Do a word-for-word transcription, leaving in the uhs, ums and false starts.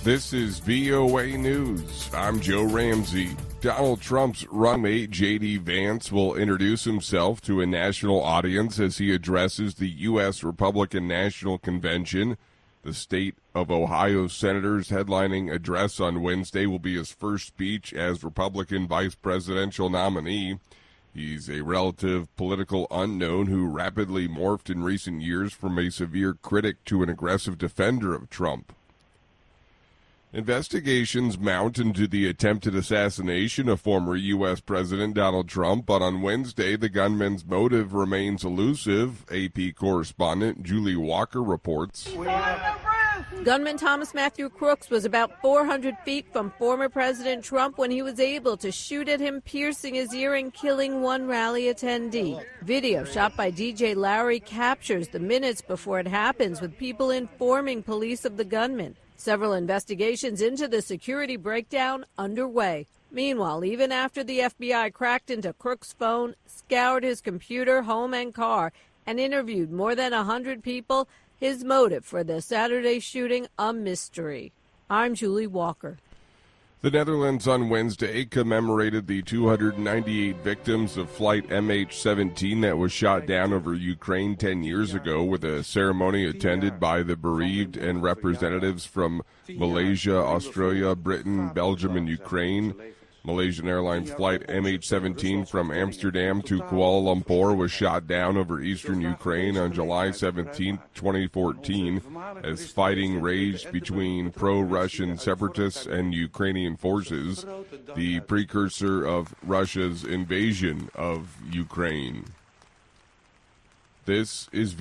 This is V O A News. I'm Joe Ramsey. Donald Trump's running mate, J D. Vance, will introduce himself to a national audience as he addresses the U S. Republican National Convention. The state of Ohio senator's headlining address on Wednesday will be his first speech as Republican vice presidential nominee. He's a relative political unknown who rapidly morphed in recent years from a severe critic to an aggressive defender of Trump. Investigations mount into the attempted assassination of former U S. President Donald Trump, but on Wednesday, the gunman's motive remains elusive. A P correspondent Julie Walker reports. Gunman Thomas Matthew Crooks was about four hundred feet from former President Trump when he was able to shoot at him, piercing his ear and killing one rally attendee. Video shot by D J Larry captures the minutes before it happens, with people informing police of the gunman. Several investigations into the security breakdown underway. Meanwhile, even after the F B I cracked into Crooks' phone, scoured his computer, home, and car, and interviewed more than one hundred people, his motive for the Saturday shooting a mystery. I'm Julie Walker. The Netherlands on Wednesday commemorated the two hundred ninety-eight victims of Flight M H seventeen that was shot down over Ukraine ten years ago with a ceremony attended by the bereaved and representatives from Malaysia, Australia, Britain, Belgium, and Ukraine. Malaysian Airlines Flight M H seventeen from Amsterdam to Kuala Lumpur was shot down over eastern Ukraine on July seventeenth, twenty fourteen, as fighting raged between pro-Russian separatists and Ukrainian forces, the precursor of Russia's invasion of Ukraine. This is